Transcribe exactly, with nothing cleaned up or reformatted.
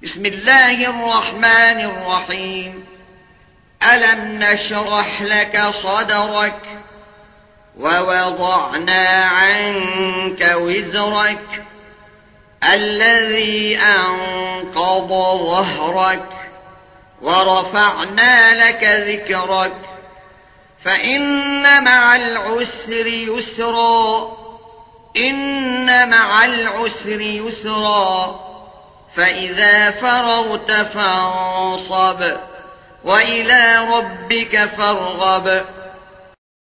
بسم الله الرحمن الرحيم. ألم نشرح لك صدرك ووضعنا عنك وزرك الذي أنقض ظهرك ورفعنا لك ذكرك فإن مع العسر يسرا إن مع العسر يسرا فإذا فرغت فانصب وإلى ربك فارغب